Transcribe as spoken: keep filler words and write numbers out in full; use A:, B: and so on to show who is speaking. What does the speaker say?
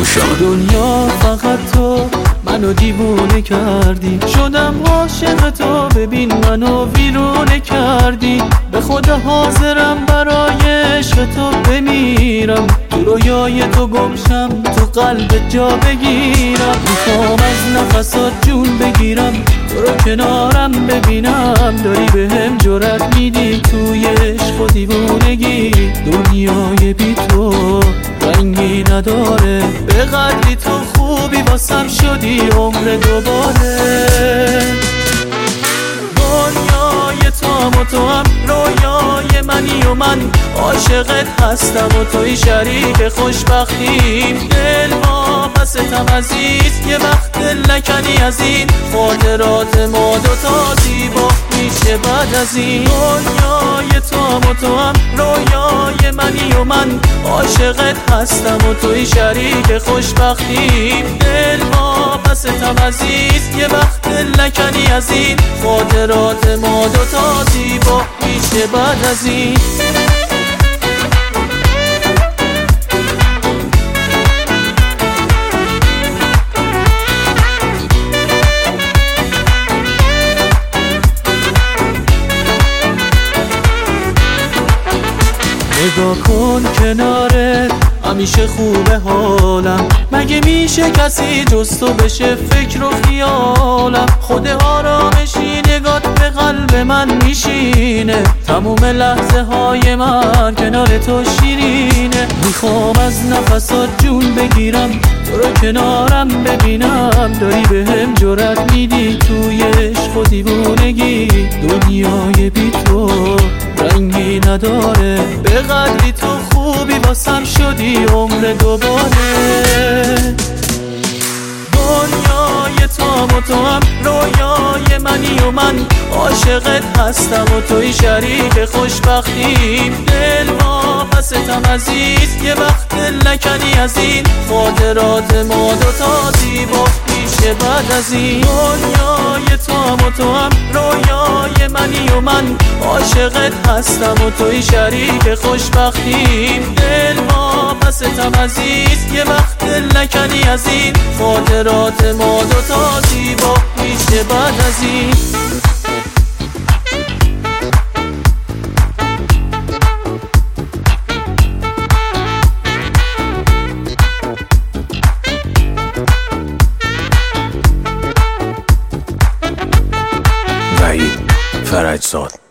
A: پوشان.
B: دنیا فقط تو منو دیوونه کردی، شدم عاشق تو، ببین منو ویرونه کردی. به خدا حاضرم برای عشق تو بمیرم، تو رویای تو گمشم، تو قلبت جا بگیرم. میخوام از نفسات جون بگیرم، تو رو کنارم ببینم، داری بهم جرأت میدی توی عشق و دیوونگی. دنیای بی تو رنگی نداره، به قدری تو خوبی واسم شدی عمر دوباره. دنیای تو و تو هم رویای منی و من عاشقت هستم و توی شریک خوشبختیم. دل واپستم عزیز، یه وقت لکنی از این خاطرات ما دوتا زیبا میشه بعد از این. دنیای تو و تو هم رویای منی و من عاشقت هستم و توی شریک خوشبختیم. دل واپستم عزیز، یه وقت لکنی از این خاطرات ما دوتا زیبا میشه بعد از این. نگاه کن کنارت همیشه خوبه حالم، مگه میشه کسی جز تو بشه فکر و خیالم. خود آرامشی نگات به قلب من میشینه، تموم لحظه های من کنار تو شیرینه. میخوام از نفسات جون بگیرم، تو رو کنارم ببینم، داری بهم جرأت میدی توی عشق و دیوونگی. دنیای بی تو رنگی نداره، به قدری تو خوبی واسم شدی عمر دوباره. دنیای تو و تو هم رویای منی و من عاشقت هستم و توی شریک خوشبختیم. دل واپستم عزیز، یه وقت لکنی از این خاطرات ما دوتا زیبا میشه بعد از این. دنیای تو و تو هم رویای منی و من عاشقت هستم و توی شریک خوشبختیم. دل واپستم عزیز، یه وقت لکنی از این خاطرات ما دوتا زیبا میشه بعد از این.
A: وحید فرجزاد.